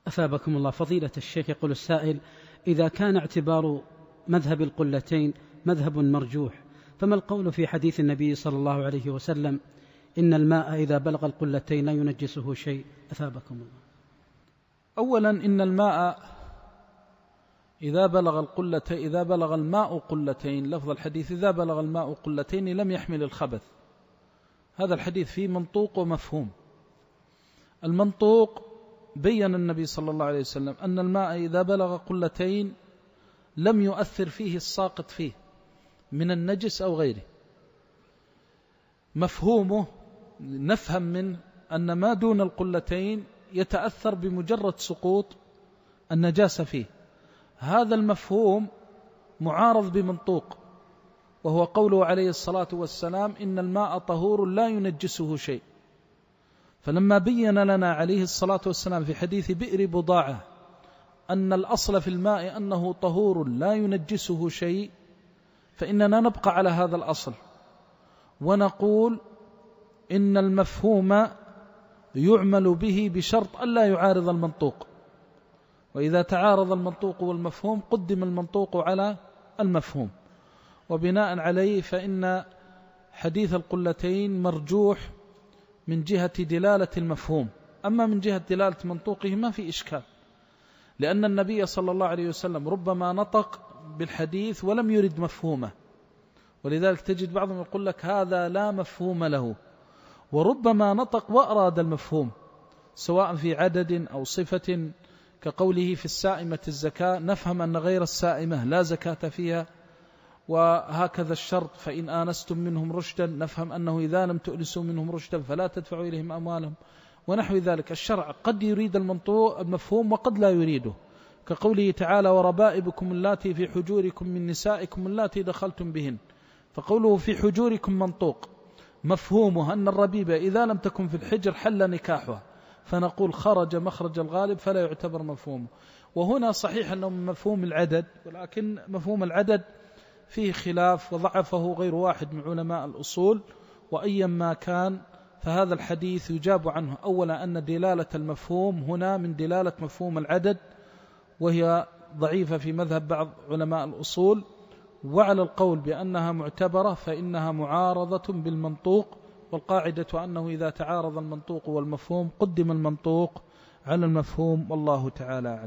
أثابكم الله. فضيلة الشيخ، يقول السائل: إذا كان اعتبار مذهب القلتين مذهب مرجوح، فما القول في حديث النبي صلى الله عليه وسلم: إن الماء إذا بلغ القلتين لا ينجسه شيء؟ أثابكم الله. أولا، إن الماء إذا بلغ الماء قلتين، لفظ الحديث إذا بلغ الماء قلتين لم يحمل الخبث. هذا الحديث فيه منطوق ومفهوم. المنطوق: بيّن النبي صلى الله عليه وسلم أن الماء إذا بلغ قلتين لم يؤثر فيه الساقط فيه من النجس أو غيره. مفهومه: نفهم من أن ما دون القلتين يتأثر بمجرد سقوط النجاسة فيه. هذا المفهوم معارض بمنطوق، وهو قوله عليه الصلاة والسلام: إن الماء طهور لا ينجسه شيء. فلما بين لنا عليه الصلاة والسلام في حديث بئر بضاعة أن الأصل في الماء أنه طهور لا ينجسه شيء، فإننا نبقى على هذا الأصل ونقول إن المفهوم يعمل به بشرط ألا يعارض المنطوق، وإذا تعارض المنطوق والمفهوم قدم المنطوق على المفهوم، وبناء عليه فإن حديث القلتين مرجوح من جهة دلالة المفهوم. أما من جهة دلالة منطوقه ما في إشكال، لأن النبي صلى الله عليه وسلم ربما نطق بالحديث ولم يرد مفهومه، ولذلك تجد بعضهم يقول لك هذا لا مفهوم له، وربما نطق وأراد المفهوم سواء في عدد أو صفة، كقوله في السائمة الزكاة، نفهم أن غير السائمة لا زكاة فيها، وهكذا الشرط: فإن آنستم منهم رشدا، نفهم أنه إذا لم تؤنسوا منهم رشدا فلا تدفعوا إليهم أموالهم، ونحو ذلك. الشرع قد يريد المفهوم وقد لا يريده، كقوله تعالى: وربائبكم اللاتي في حجوركم من نسائكم اللاتي دخلتم بهن، فقوله في حجوركم منطوق، مفهومه أن الربيبة إذا لم تكن في الحجر حل نكاحها، فنقول خرج مخرج الغالب فلا يعتبر مفهومه. وهنا صحيح أنه من مفهوم العدد، ولكن مفهوم العدد فيه خلاف وضعفه غير واحد من علماء الأصول، وأيا ما كان فهذا الحديث يجاب عنه أولا أن دلالة المفهوم هنا من دلالة مفهوم العدد، وهي ضعيفة في مذهب بعض علماء الأصول، وعلى القول بأنها معتبرة فإنها معارضة بالمنطوق، والقاعدة أنه إذا تعارض المنطوق والمفهوم قدم المنطوق على المفهوم، والله تعالى أعلم.